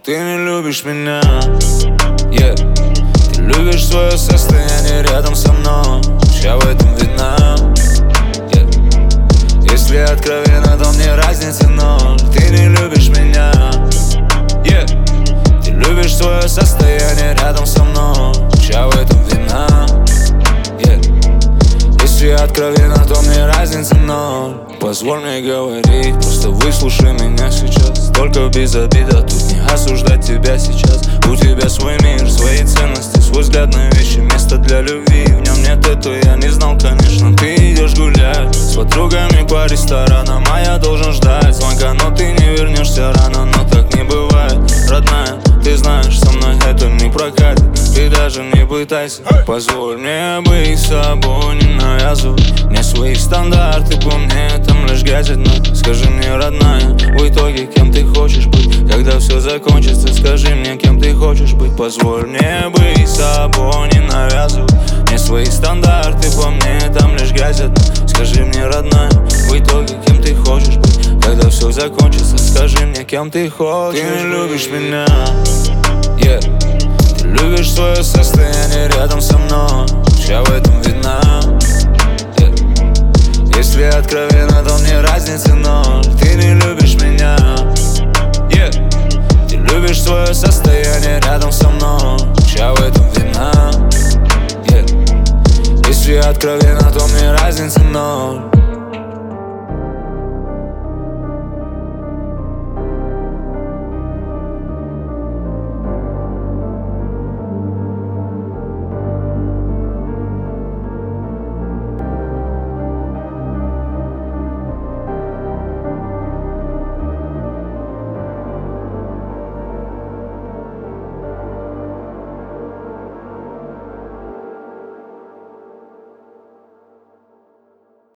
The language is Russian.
Ты не любишь меня, yeah. Ты любишь свое состояние рядом со мной. Вся в этом видна, yeah. Если откровенно, то мне разницы ноль. Ты не любишь меня, yeah. Ты любишь свое состояние рядом со мной. Вся в этом видна, yeah. Если откровенно, то мне разницы ноль. Позволь мне говорить, просто выслушай меня сейчас. Только без обида, тут не осуждать тебя сейчас. У тебя свой мир, свои ценности, свой взгляд на вещи, место для любви. В нем нет этого, я не знал, конечно. Ты идешь гулять с подругами по ресторанам, а я должен ждать звонка, но ты не вернешься рано. Но так не бывает, родная, ты знаешь, со мной это не прокатит. Ты даже не пытайся. Позволь мне быть собой, не навязывай мне свои стандарты, по мне там лишь гаджет. Но скажи мне, родная, в итоге кем ты хочешь быть? Когда все закончится, скажи мне, кем ты хочешь быть. Позволь мне быть собой, не навязывай мне свои стандарты, по мне там лишь гаджет. Но скажи мне, родная, в итоге кем ты хочешь быть? Когда все закончится, скажи мне, кем ты хочешь. Ты не любишь меня, yeah. Ты любишь свое состояние рядом со мной. Вся в этом видна, yeah. Если откровенно, то мне разницы ноль. Ты не любишь меня, yeah. Ты любишь свое состояние рядом со мной. Вся в этом видна, yeah. Если откровенно, то мне разницы ноль.